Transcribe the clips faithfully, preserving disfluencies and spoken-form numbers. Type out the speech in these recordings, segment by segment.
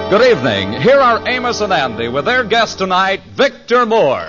Good evening. Here are Amos and Andy with their guest tonight, Victor Moore.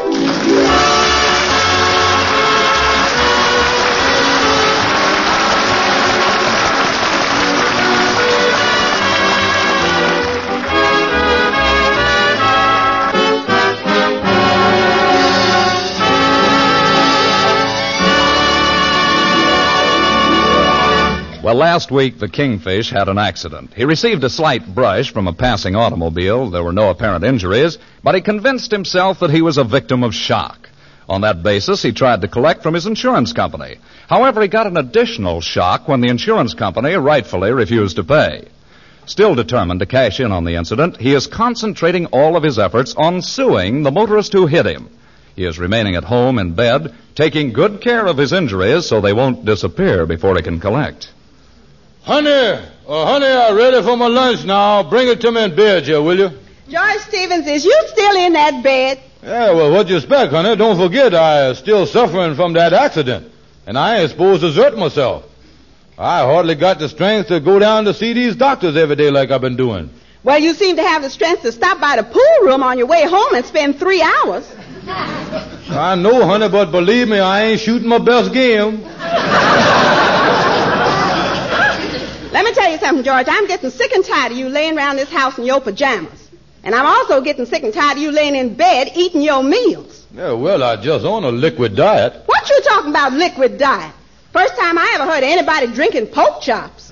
Well, last week the Kingfish had an accident. He received a slight brush from a passing automobile. There were no apparent injuries, but he convinced himself that he was a victim of shock. On that basis, he tried to collect from his insurance company. However, he got an additional shock when the insurance company rightfully refused to pay. Still determined to cash in on the incident, he is concentrating all of his efforts on suing the motorist who hit him. He is remaining at home in bed, taking good care of his injuries so they won't disappear before he can collect. Honey, uh, honey, I'm ready for my lunch now. Bring it to me in bed here, will you? George Stevens, is you still in that bed? Yeah, well, what you expect, honey? Don't forget I am still suffering from that accident, and I ain't supposed to desert myself. I hardly got the strength to go down to see these doctors every day like I've been doing. Well, you seem to have the strength to stop by the pool room on your way home and spend three hours. I know, honey, but believe me, I ain't shooting my best game. Let me tell you something, George. I'm getting sick and tired of you laying around this house in your pajamas. And I'm also getting sick and tired of you laying in bed eating your meals. Yeah, well, I just on a liquid diet. What you talking about, liquid diet? First time I ever heard of anybody drinking pork chops.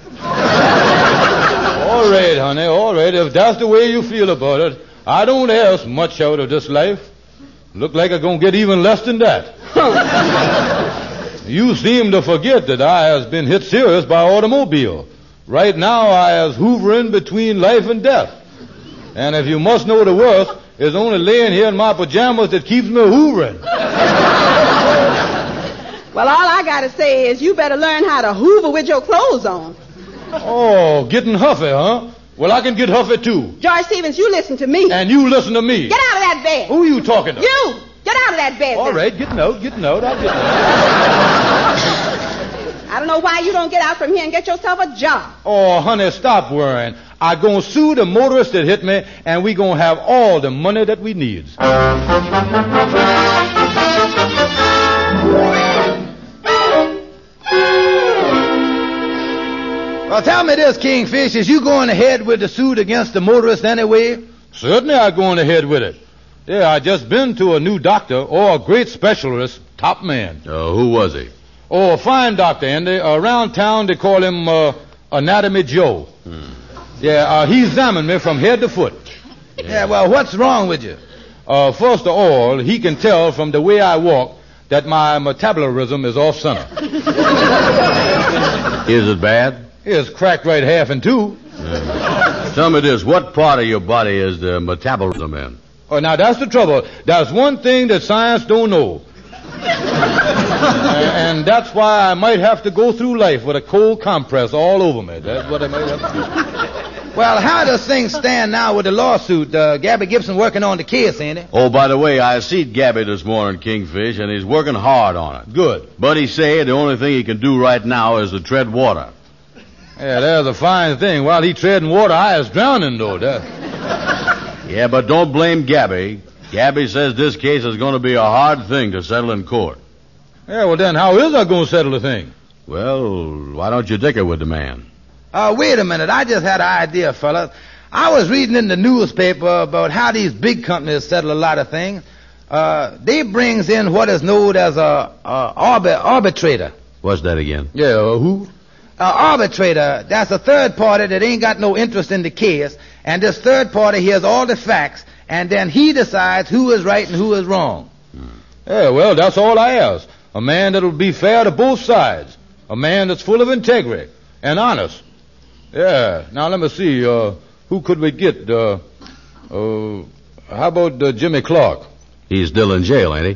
All right, honey, all right. If that's the way you feel about it, I don't ask much out of this life. Look like I'm going to get even less than that. You seem to forget that I has been hit serious by automobile. Right now, I is hoovering between life and death. And if you must know the worst, it's only laying here in my pajamas that keeps me hoovering. Well, all I got to say is you better learn how to hoover with your clothes on. Oh, getting huffy, huh? Well, I can get huffy, too. George Stevens, you listen to me. And you listen to me. Get out of that bed. Who are you talking to? You! Get out of that bed. All right, getting out, getting out. I'll get out. I don't know why you don't get out from here and get yourself a job. Oh, honey, stop worrying. I gonna sue the motorist that hit me, and we gonna have all the money that we needs. Well, tell me this, Kingfish. Is you going ahead with the suit against the motorist anyway? Certainly I'm going ahead with it. Yeah, I just been to a new doctor, or a great specialist, top man. Uh, who was he? Oh, a fine doctor, Andy. Uh, around town they call him uh, Anatomy Joe. Hmm. Yeah, uh, he examined me from head to foot. Yeah. yeah, well, what's wrong with you? Uh, first of all, he can tell from the way I walk that my metabolism is off center. Is it bad? It's cracked right half in two. Yeah. Tell me this, what part of your body is the metabolism in? Oh, now that's the trouble. That's one thing that science don't know. and, and that's why I might have to go through life with a cold compress all over me. That's what I might have to do. Well, how does things stand now with the lawsuit? Uh, Gabby Gibson working on the case, ain't he? Oh, by the way, I seen Gabby this morning, Kingfish, and he's working hard on it. Good. But he said the only thing he can do right now is to tread water. Yeah, that's a fine thing. While he treading water, I is drowning, though. That... Yeah, but don't blame Gabby. Gabby says this case is going to be a hard thing to settle in court. Yeah, well, then how is I going to settle the thing? Well, why don't you dicker with the man? Uh, wait a minute. I just had an idea, fellas. I was reading in the newspaper about how these big companies settle a lot of things. Uh, they brings in what is known as a, a arbi- arbitrator. What's that again? Yeah, uh, who? An arbitrator, that's a third party that ain't got no interest in the case, and this third party hears all the facts, and then he decides who is right and who is wrong. Hmm. Yeah, well, that's all I ask. A man that'll be fair to both sides. A man that's full of integrity and honest. Yeah, now let me see, uh, who could we get? Uh, uh, how about uh, Jimmy Clark? He's still in jail, ain't he?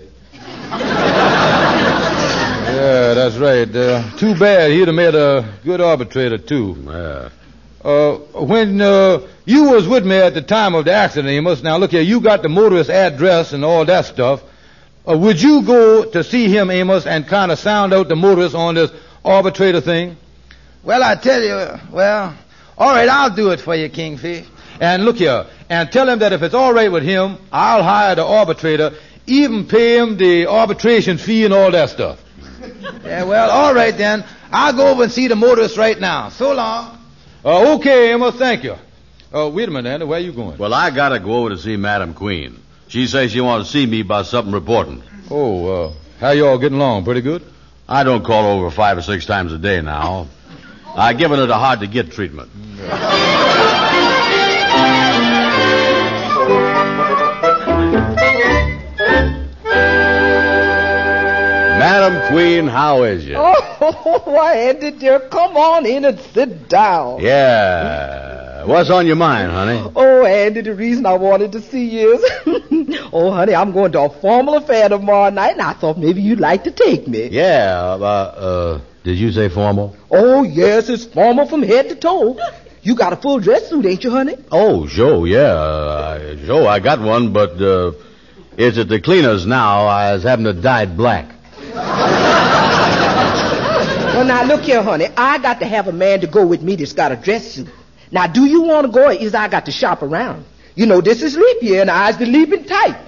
Yeah, that's right. Uh, too bad. He'd have made a good arbitrator, too. Yeah. Uh, when uh, you was with me at the time of the accident, Amos, now look here, you got the motorist's address and all that stuff. Uh, would you go to see him, Amos, and kind of sound out the motorist on this arbitrator thing? Well, I tell you, well, all right, I'll do it for you, Kingfish. And look here, and tell him that if it's all right with him, I'll hire the arbitrator, even pay him the arbitration fee and all that stuff. Yeah, well, all right then. I'll go over and see the motorist right now. So long. Uh, okay, Emma, thank you. Uh, wait a minute, Andy, where are you going? Well, I gotta go over to see Madam Queen. She says she wants to see me about something important. Oh, uh, how you all getting along? Pretty good? I don't call over five or six times a day now. I've given her the hard-to-get treatment. Madam Queen, how is you? Oh, why, Andy, dear, come on in and sit down. Yeah. What's on your mind, honey? Oh, Andy, the reason I wanted to see you is, oh, honey, I'm going to a formal affair tomorrow night, and I thought maybe you'd like to take me. Yeah, uh, uh, did you say formal? Oh, yes, it's formal from head to toe. You got a full dress suit, ain't you, honey? Oh, Joe, yeah. Uh, Joe, I got one, but uh, it's at the cleaners now. I was having it dyed black. Well, now, look here, honey. I got to have a man to go with me that's got a dress suit. Now, do you want to go, or is I got to shop around? You know, this is leap year, and I's the leaping type.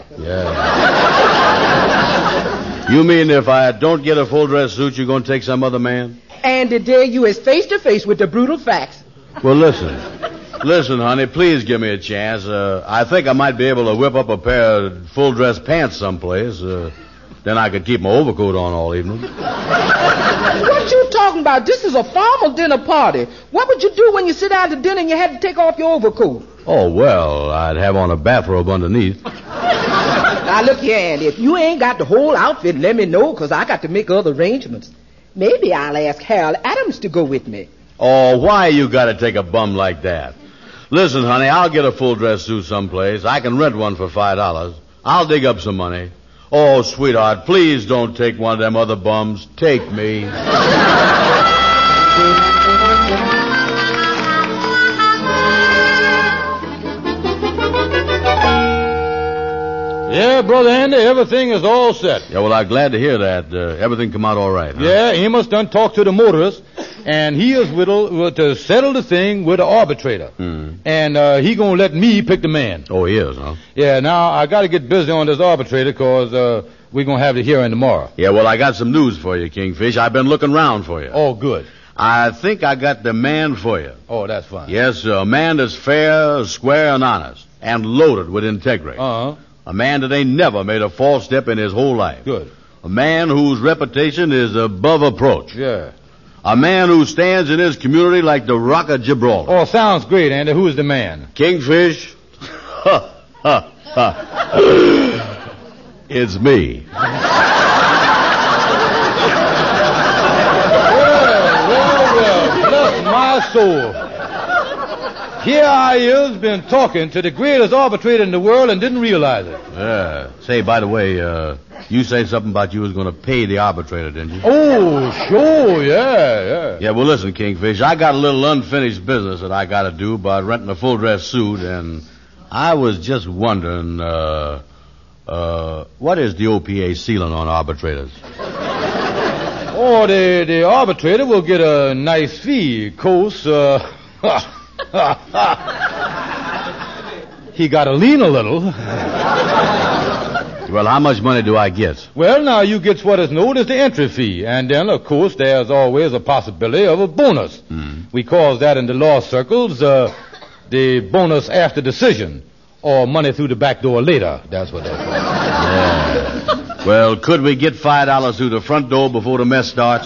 Yeah. You mean if I don't get a full dress suit, you're going to take some other man? And today you is face to face with the brutal facts. Well, listen. Listen, honey, please give me a chance. Uh, I think I might be able to whip up a pair of full dress pants someplace. Uh, then I could keep my overcoat on all evening. What you talking about? This is a formal dinner party. What would you do when you sit down to dinner and you had to take off your overcoat? Oh, well, I'd have on a bathrobe underneath. Now, look here, Andy. If you ain't got the whole outfit, let me know, because I got to make other arrangements. Maybe I'll ask Harold Adams to go with me. Oh, why you got to take a bum like that? Listen, honey, I'll get a full dress suit someplace. I can rent one for five dollars. I'll dig up some money. Oh, sweetheart, please don't take one of them other bums. Take me. Yeah, Brother Andy, everything is all set. Yeah, well, I'm glad to hear that. Uh, everything come out all right, huh? Yeah, Amos done talked to the motorist, and he is with, uh, to settle the thing with the arbitrator. Hmm. And uh, he gonna let me pick the man. Oh, he is, huh? Yeah, now I got to get busy on this arbitrator, because uh, we're going to have the hearing tomorrow. Yeah, well, I got some news for you, Kingfish. I've been looking around for you. Oh, good. I think I got the man for you. Oh, that's fine. Yes, a man that's fair, square, and honest, and loaded with integrity. Uh-huh. A man that ain't never made a false step in his whole life. Good. A man whose reputation is above approach. Yeah. A man who stands in his community like the Rock of Gibraltar. Oh, sounds great, Andy. Who's the man? Kingfish. Ha, ha, ha. It's me. Well, well, bless my soul. Here I is, been talking to the greatest arbitrator in the world and didn't realize it. Yeah. Say, by the way, uh, you said something about you was going to pay the arbitrator, didn't you? Oh, sure, yeah, yeah. Yeah, well, listen, Kingfish, I got a little unfinished business that I got to do about renting a full-dress suit, and I was just wondering, uh, uh, what is the O P A ceiling on arbitrators? Oh, the, the arbitrator will get a nice fee, of course. Uh, he got to lean a little. Well, how much money do I get? Well, now you get what is known as the entry fee, and then, of course, there's always a possibility of a bonus. Mm. We call that in the law circles uh, the bonus after decision, or money through the back door later. That's what they call it. Yeah. Well, could we get five dollars through the front door before the mess starts?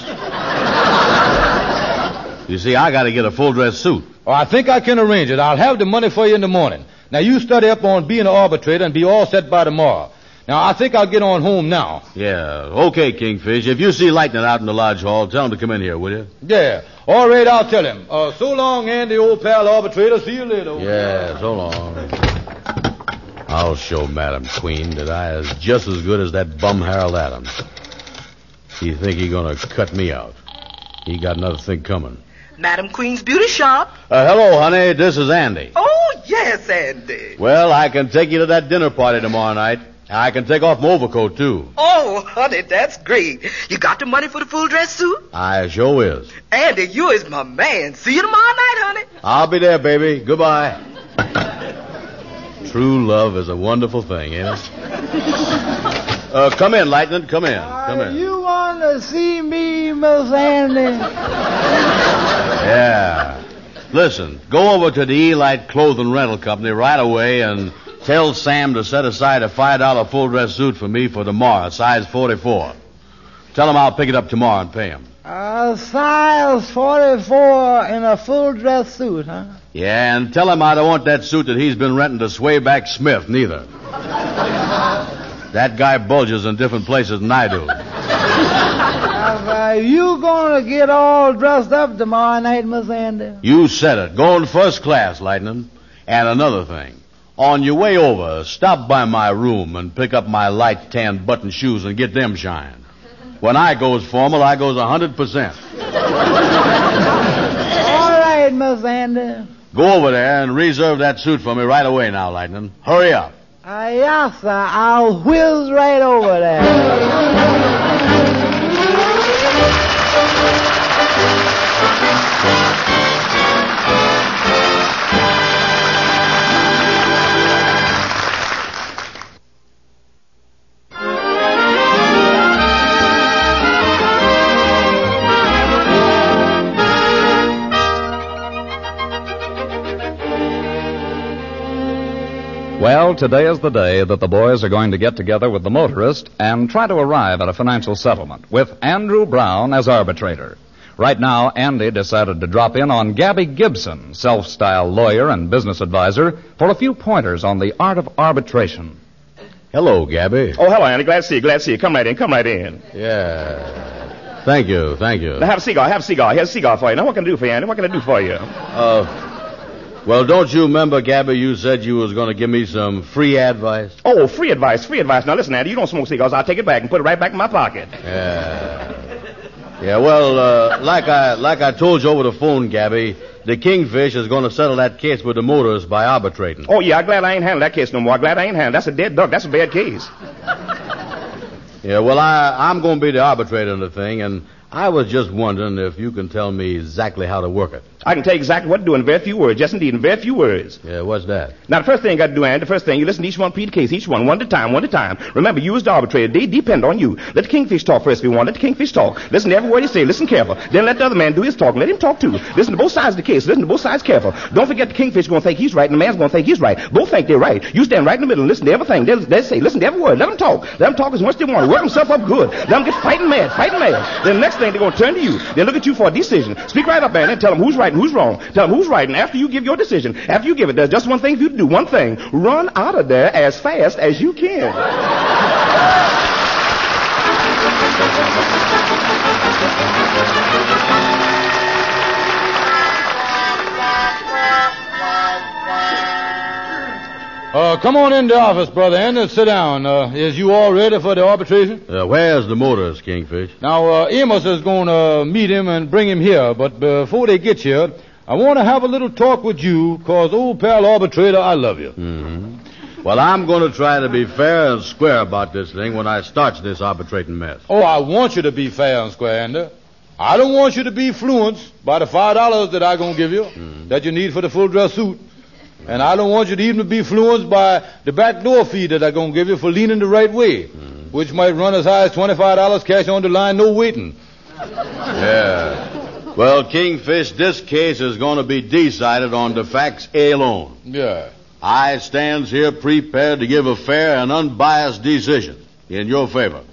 You see, I got to get a full-dress suit. Oh, I think I can arrange it. I'll have the money for you in the morning. Now, you study up on being an arbitrator and be all set by tomorrow. Now, I think I'll get on home now. Yeah, okay, Kingfish. If you see Lightning out in the lodge hall, tell him to come in here, will you? Yeah. All right, I'll tell him. Uh, so long, Andy, old pal arbitrator. See you later. Yeah, so long. I'll show Madam Queen that I is just as good as that bum Harold Adams. He think he gonna cut me out. He got another thing coming. Madam Queen's Beauty Shop. Uh, hello, honey. This is Andy. Oh, yes, Andy. Well, I can take you to that dinner party tomorrow night. I can take off my overcoat, too. Oh, honey, that's great. You got the money for the full dress suit? I sure is. Andy, you is my man. See you tomorrow night, honey. I'll be there, baby. Goodbye. true love is a wonderful thing, ain't it? Uh, come in, Lightning. Come in. Come in. You want to see me, Miss Andy? Yeah. Listen, go over to the Elite Clothing Rental Company right away and tell Sam to set aside a five dollar full-dress suit for me for tomorrow, size forty-four. Tell him I'll pick it up tomorrow and pay him. A size forty-four in a full-dress suit, huh? Yeah, and tell him I don't want that suit that he's been renting to Swayback Smith, neither. That guy bulges in different places than I do. Are you going to get all dressed up tomorrow night, Miss Andy? You said it. Going first class, Lightning. And another thing. On your way over, stop by my room and pick up my light tan button shoes and get them shined. When I goes formal, I goes one hundred percent. All right, Miss Andy. Go over there and reserve that suit for me right away now, Lightning. Hurry up. Uh, yes, sir. I'll whiz right over there. Well, today is the day that the boys are going to get together with the motorist and try to arrive at a financial settlement with Andrew Brown as arbitrator. Right now, Andy decided to drop in on Gabby Gibson, self-styled lawyer and business advisor, for a few pointers on the art of arbitration. Hello, Gabby. Oh, hello, Andy. Glad to see you. Glad to see you. Come right in. Come right in. Yeah. Thank you. Thank you. Now, have a cigar. Have a cigar. Here's a cigar for you. Now, what can I do for you, Andy? What can I do for you? Uh... Well, don't you remember, Gabby, you said you was going to give me some free advice? Oh, free advice, free advice. Now, listen, Andy, you don't smoke cigars. I'll take it back and put it right back in my pocket. Yeah. Yeah, well, uh, like I like I told you over the phone, Gabby, the Kingfish is going to settle that case with the motorists by arbitrating. Oh, yeah, I'm glad I ain't handling that case no more. I'm glad I ain't handling. That's a dead duck. That's a bad case. Yeah, well, I, I'm going to be the arbitrator in the thing, and I was just wondering if you can tell me exactly how to work it. I can tell you exactly what to do in very few words. Yes, indeed, in very few words. Yeah, what's that? Now, the first thing you got to do, Andy, the first thing, you listen to each one, plead the case, each one, one at a time, one at a time. Remember, you as the arbitrator, they depend on you. Let the Kingfish talk first if you want. Let the Kingfish talk. Listen to every word he say. Listen careful. Then let the other man do his talking. Let him talk too. Listen to both sides of the case. Listen to both sides careful. Don't forget the Kingfish going to think he's right and the man's going to think he's right. Both think they're right. You stand right in the middle and listen to everything. They'll, they'll say, listen to every word. Let them talk. Let them talk as much as they want. Work themselves up good. Let them get fighting mad, fighting mad. Then the next thing, they're going to turn to you. They'll look at you for a decision. Speak right up, man, and tell them who's right and who's wrong. Tell them who's right, and after you give your decision, after you give it, there's just one thing for you to do. One thing. Run out of there as fast as you can. Uh, come on in the office, Brother Andy, sit down. Uh, is you all ready for the arbitration? Uh, where's the motorist, Kingfish? Now, uh, Amos is going to meet him and bring him here, but before they get here, I want to have a little talk with you, because, old pal arbitrator, I love you. Mm-hmm. Well, I'm going to try to be fair and square about this thing when I starts this arbitrating mess. Oh, I want you to be fair and square, Andy. I don't want you to be influenced by the five dollars that I'm going to give you, mm-hmm. that you need for the full dress suit. And I don't want you to even be influenced by the backdoor fee that I'm going to give you for leaning the right way, mm-hmm. which might run as high as twenty-five dollars cash on the line, no waiting. Yeah. Well, Kingfish, this case is going to be decided on the facts alone. Yeah. I stands here prepared to give a fair and unbiased decision in your favor.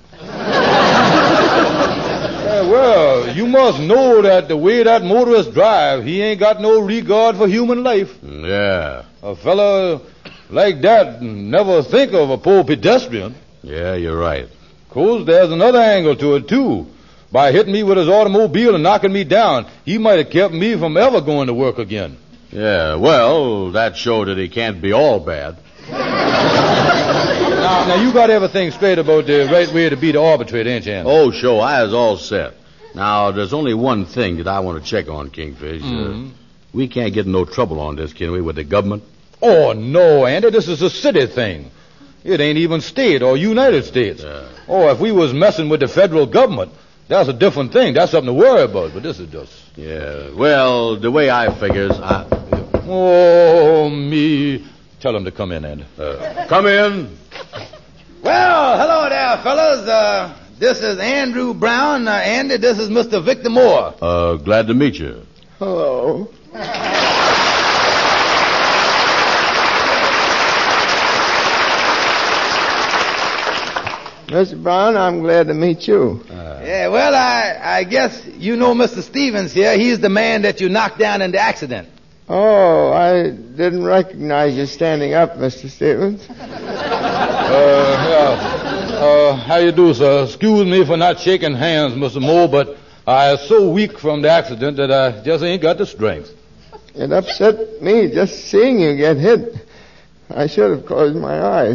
Yeah, well, you must know that the way that motorist drive, he ain't got no regard for human life. Yeah. A fella like that never think of a poor pedestrian. Yeah, you're right. Of course, there's another angle to it, too. By hitting me with his automobile and knocking me down, he might have kept me from ever going to work again. Yeah, well, that showed that he can't be all bad. Now, now, you got everything straight about the right way to be the arbitrator, ain't you, Andy? Oh, sure, I is all set. Now, there's only one thing that I want to check on, Kingfish. Mm-hmm. Uh, we can't get in no trouble on this, can we, with the government? Oh, no, Andy, this is a city thing. It ain't even state or United States. Yeah. Oh, if we was messing with the federal government, that's a different thing. That's something to worry about, but this is just... Yeah, well, the way I figures, I... Oh, me. tell him to come in, Andy. Uh, come in. Well, hello there, fellas. Uh, this is Andrew Brown. Uh, Andy, this is Mister Victor Moore. Uh, glad to meet you. Hello. Mister Brown, I'm glad to meet you. Uh, yeah, well, I, I guess you know Mister Stevens here. He's the man that you knocked down in the accident. Oh, I didn't recognize you standing up, Mister Stevens. Uh, yeah. Uh, how you do, sir? Excuse me for not shaking hands, Mister Moore, but I was so weak from the accident that I just ain't got the strength. It upset me just seeing you get hit. I should have closed my eyes.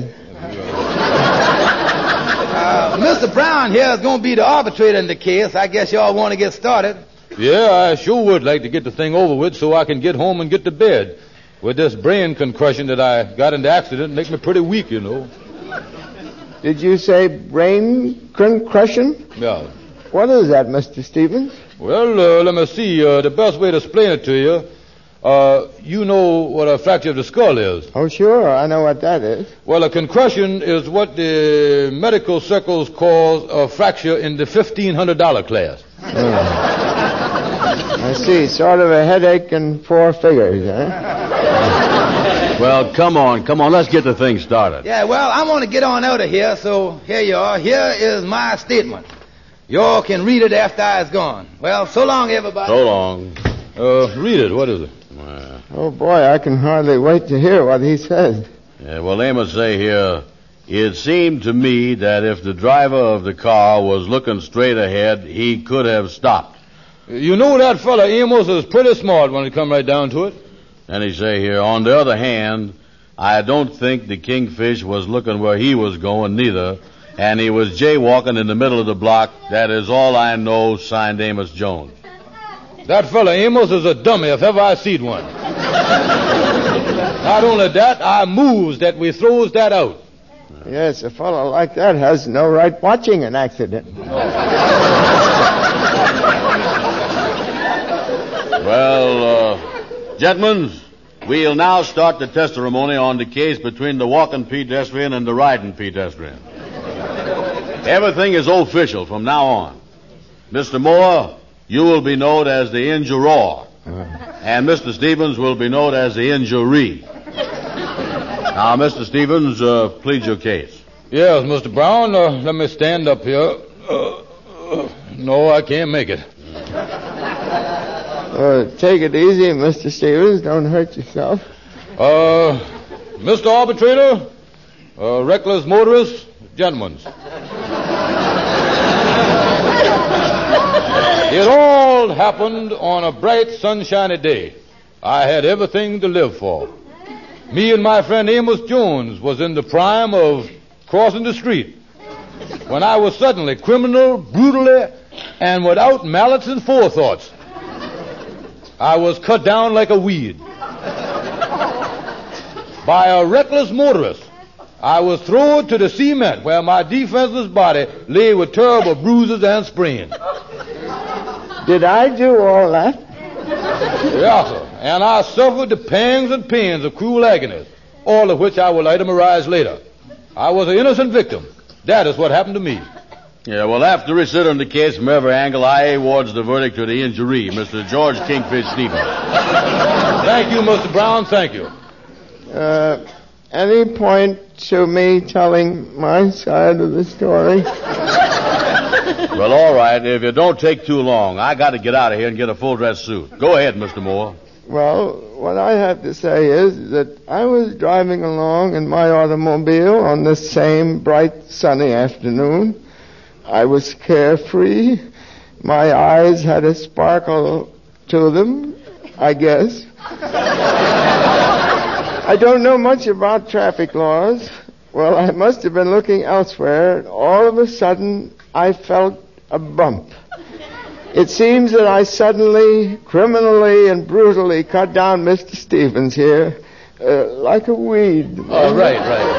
Uh, Mister Brown here is going to be the arbitrator in the case. I guess y'all want to get started. Yeah, I sure would like to get the thing over with so I can get home and get to bed. With this brain concussion that I got in the accident, make me pretty weak, you know. Did you say brain concussion? Yeah. What is that, Mister Stevens? Well, uh, let me see. Uh, the best way to explain it to you, uh, you know what a fracture of the skull is. Oh, sure. I know what that is. Well, a concussion is what the medical circles call a fracture in the fifteen hundred dollars class. Oh. I see. Sort of a headache and four figures, eh? Well, come on, come on. Let's get the thing started. Yeah, well, I want to get on out of here, so here you are. Here is my statement. Y'all can read it after I is gone. Well, so long, everybody. So long. Uh, read it. What is it? Uh, Oh, boy, I can hardly wait to hear what he says. yeah, well, they must say here, it seemed to me that if the driver of the car was looking straight ahead, he could have stopped. You know that fella Amos is pretty smart when it come right down to it. And he say here, on the other hand, I don't think the Kingfish was looking where he was going neither, and he was jaywalking in the middle of the block. That is all I know, signed Amos Jones. That fella Amos is a dummy if ever I seed one. Not only that, I moves that we throws that out. Yes, a fellow like that has no right watching an accident. Well, uh, gentlemen, we'll now start the testimony on the case between the walking pedestrian and the riding pedestrian. Everything is official from now on. Mister Moore, you will be known as the injurer, and Mister Stevens will be known as the injuree. Now, Mister Stevens, uh, plead your case. Yes, Mister Brown, uh, let me stand up here. Uh, uh, no, I can't make it. Uh, take it easy, Mister Stevens. Don't hurt yourself. Uh, Mister Arbitrator, uh, reckless motorist, gentlemen. It all happened on a bright, sunshiny day. I had everything to live for. Me and my friend Amos Jones was in the prime of crossing the street when I was suddenly, criminal, brutally, and without malice and forethoughts, I was cut down like a weed. By a reckless motorist, I was thrown to the cement where my defenseless body lay with terrible bruises and sprains. Did I do all that? Yes, sir. And I suffered the pangs and pains of cruel agonies, all of which I will itemarize later. I was an innocent victim. That is what happened to me. Yeah, well, after reconsidering the case from every angle, I awards the verdict to the injuree, Mister George Kingfish Stevens. Thank you, Mister Brown. Thank you. Uh, any point to me telling my side of the story? Well, all right. If you don't take too long, I got to get out of here and get a full-dress suit. Go ahead, Mister Moore. Well, what I have to say is that I was driving along in my automobile on this same bright, sunny afternoon. I was carefree. My eyes had a sparkle to them, I guess. I don't know much about traffic laws. Well, I must have been looking elsewhere, and all of a sudden I felt a bump. It seems that I suddenly, criminally and brutally cut down Mister Stevens here, uh, like a weed. Oh, right, right.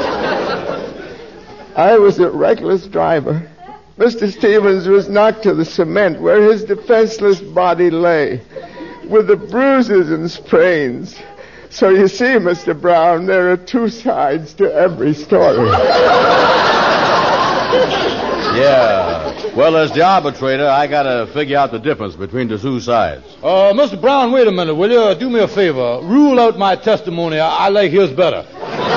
I was a reckless driver. Mister Stevens was knocked to the cement where his defenseless body lay, with the bruises and sprains. So you see, Mister Brown, there are two sides to every story. Yeah. Well, as the arbitrator, I gotta figure out the difference between the two sides. Uh, Mister Brown, wait a minute, will you? Do me a favor. Rule out my testimony. I, I like his better.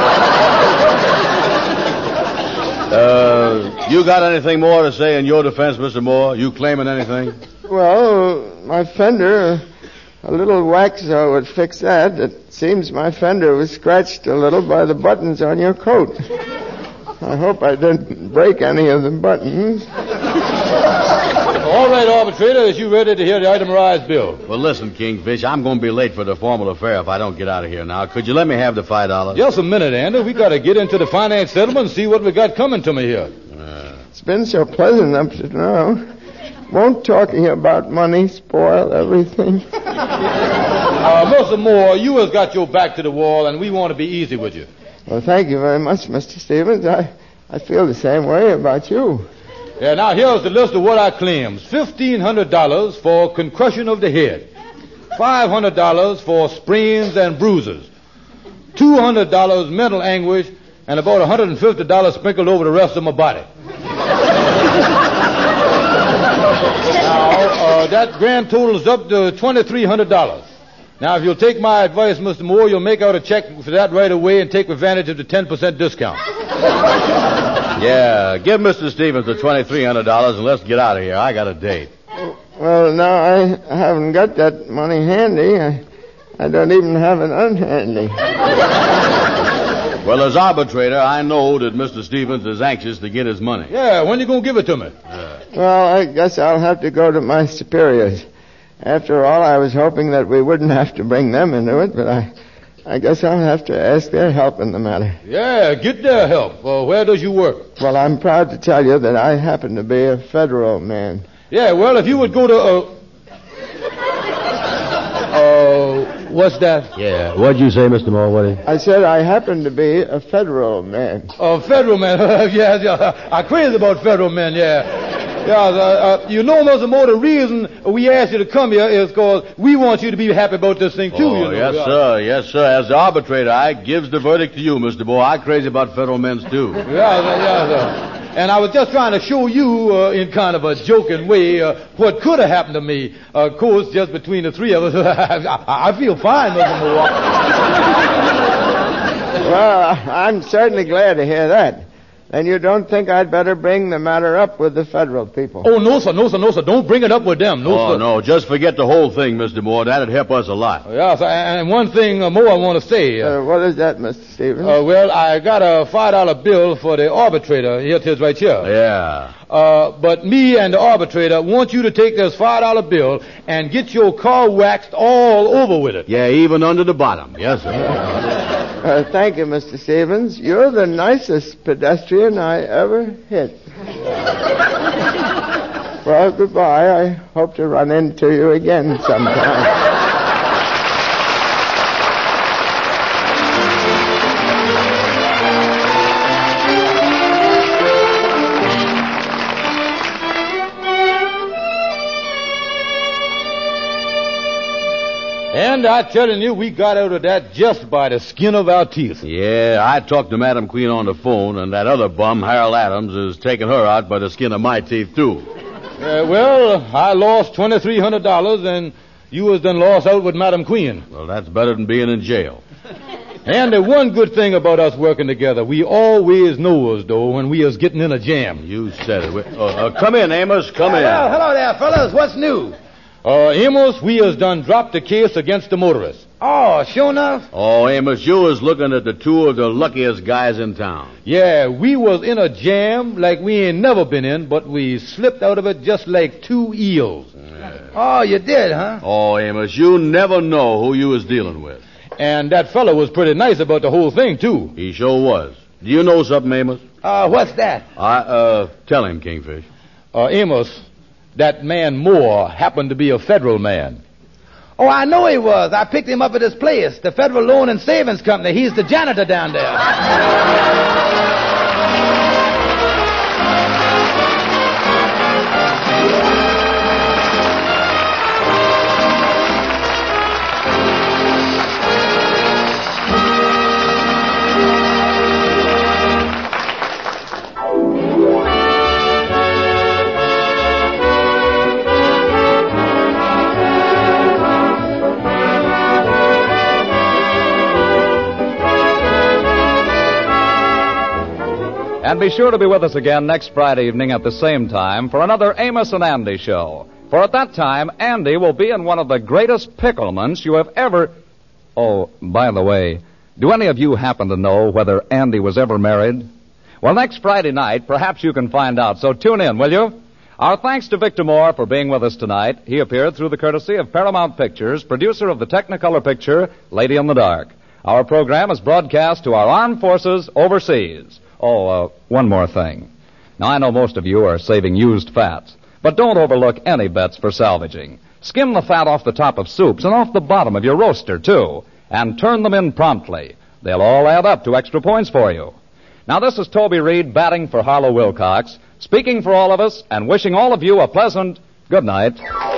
Uh, you got anything more to say in your defense, Mister Moore? You claiming anything? Well, my fender, a little wax uh, would fix that. It seems my fender was scratched a little by the buttons on your coat. I hope I didn't break any of the buttons. All right, arbitrator, is you ready to hear the itemized bill? Well, listen, Kingfish, I'm going to be late for the formal affair if I don't get out of here now. Could you let me have the five dollars? Just a minute, Andy. We got to get into the finance settlement and see what we got coming to me here. Uh, It's been so pleasant up to now. Won't talking about money spoil everything? Uh, Mister Moore, you has got your back to the wall, and we want to be easy with you. Well, thank you very much, Mister Stevens. I, I feel the same way about you. Yeah, now here's the list of what I claims. fifteen hundred dollars for concussion of the head. five hundred dollars for sprains and bruises. two hundred dollars mental anguish, and about one hundred fifty dollars sprinkled over the rest of my body. Now, uh, that grand total is up to twenty-three hundred dollars. Now, if you'll take my advice, Mister Moore, you'll make out a check for that right away and take advantage of the ten percent discount. yeah, give Mister Stevens the twenty-three hundred dollars and let's get out of here. I got a date. Well, now, I haven't got that money handy. I, I don't even have it unhandy. Well, as arbitrator, I know that Mister Stevens is anxious to get his money. Yeah, when you going to give it to me? Uh, Well, I guess I'll have to go to my superiors. After all, I was hoping that we wouldn't have to bring them into it, but I I guess I'll have to ask their help in the matter. Yeah, get their help. Well, where does you work? Well, I'm proud to tell you that I happen to be a federal man. Yeah, well, if you would go to... Uh, uh, what's that? yeah, what'd you say, Mister Moore? What I said I happen to be a federal man. Oh, federal man. yeah, yeah. I'm crazy about federal men, yeah. Yeah, uh, uh, you know, Mister Moore, the reason we asked you to come here is because we want you to be happy about this thing, too. Oh, you know? yes, yeah. sir. Yes, sir. As the arbitrator, I gives the verdict to you, Mister Moore. I'm crazy about federal men, too. Yeah, yeah, yeah. And I was just trying to show you, uh, in kind of a joking way, uh, what could have happened to me. Uh, of course, just between the three of us, I, I feel fine, Mister Moore. Well, I'm certainly glad to hear that. Then you don't think I'd better bring the matter up with the federal people? Oh, no, sir, no, sir, no, sir. Don't bring it up with them. No, oh, sir. no. Just forget the whole thing, Mister Moore. That'd help us a lot. Yeah, sir, and one thing more I want to say. Uh, what is that, Mister Stevens? Uh, well, I got a five dollar bill for the arbitrator. Here it is right here. Yeah. Uh, but me and the arbitrator want you to take this five dollar bill and get your car waxed all over with it. Yeah, even under the bottom. Yes, sir. Uh, thank you, Mister Stevens. You're the nicest pedestrian I ever hit. Well, goodbye. I hope to run into you again sometime. And I'm telling you, we got out of that just by the skin of our teeth. Yeah, I talked to Madam Queen on the phone, and that other bum, Harold Adams, is taking her out by the skin of my teeth, too. Uh, well, I lost twenty-three hundred dollars, and you was done lost out with Madam Queen. Well, that's better than being in jail. And the one good thing about us working together, we always know us, though, when we is getting in a jam. You said it. Uh, uh, come in, Amos. Come in. Well, hello there, fellas. What's new? Uh, Amos, we has done dropped the case against the motorist. Oh, sure enough? Oh, Amos, you was looking at the two of the luckiest guys in town. Yeah, we was in a jam like we ain't never been in, but we slipped out of it just like two eels. Yeah. Oh, you did, huh? Oh, Amos, you never know who you was dealing with. And that fellow was pretty nice about the whole thing, too. He sure was. Do you know something, Amos? Uh, what's that? I, uh, tell him, Kingfish. Uh, Amos, that man Moore happened to be a federal man. Oh, I know he was. I picked him up at his place, the Federal Loan and Savings Company. He's the janitor down there. And be sure to be with us again next Friday evening at the same time for another Amos and Andy show. For at that time, Andy will be in one of the greatest picklements you have ever... Oh, by the way, do any of you happen to know whether Andy was ever married? Well, next Friday night, perhaps you can find out, so tune in, will you? Our thanks to Victor Moore for being with us tonight. He appeared through the courtesy of Paramount Pictures, producer of the Technicolor picture, Lady in the Dark. Our program is broadcast to our armed forces overseas. Oh, uh, one more thing. Now, I know most of you are saving used fats, but don't overlook any bets for salvaging. Skim the fat off the top of soups and off the bottom of your roaster, too, and turn them in promptly. They'll all add up to extra points for you. Now, this is Toby Reed batting for Harlow Wilcox, speaking for all of us and wishing all of you a pleasant good night.